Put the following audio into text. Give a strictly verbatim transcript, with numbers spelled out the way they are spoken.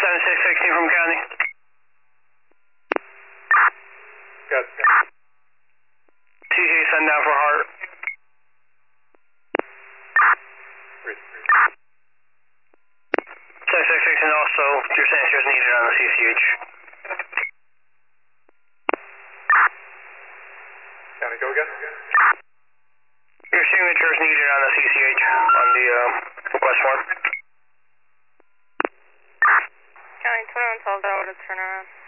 seven six sixteen from county. Got it. T C send down for heart. seven six sixteen also, your signatures needed on the C C H. County, go again? Your signatures needed on the C C H on the uh, request form. County twenty-one twelve, that would turn around.